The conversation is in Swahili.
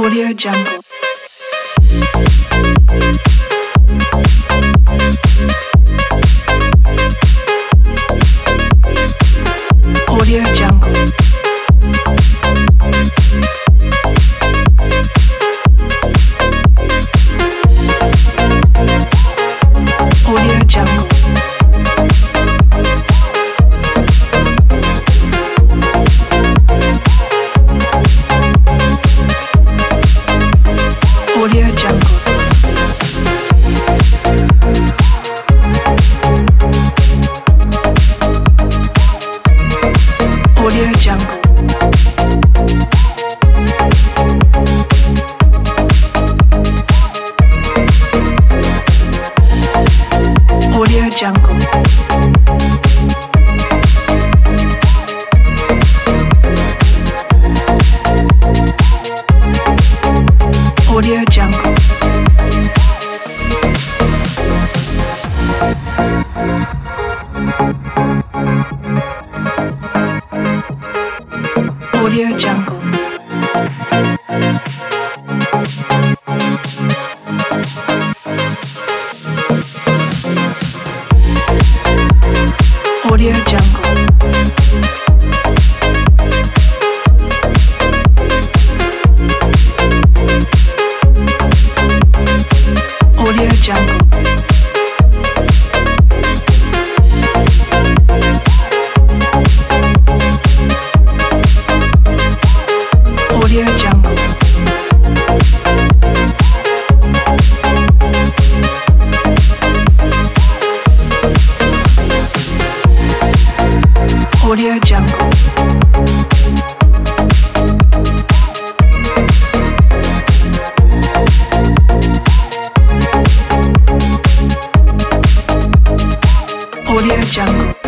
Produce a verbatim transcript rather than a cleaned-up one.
Audio Jungle. Audio Jungle. Audio Jungle. Audio Jungle. Audio Jungle. Audio Jungle. Audio Jungle. Audio Jungle. Audio Jungle. Audio Jungle. Audio Jungle. Audio Jungle. Audio Jungle.